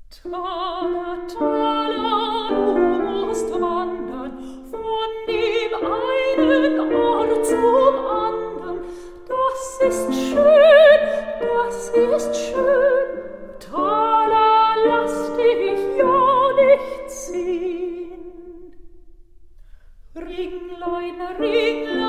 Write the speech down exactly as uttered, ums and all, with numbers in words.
Tala, tala, du musst wandern von dem einen Ort zum andern. Das ist schön, das ist schön. Tala, lass dich ja nicht ziehen. Ringlein, Ringlein,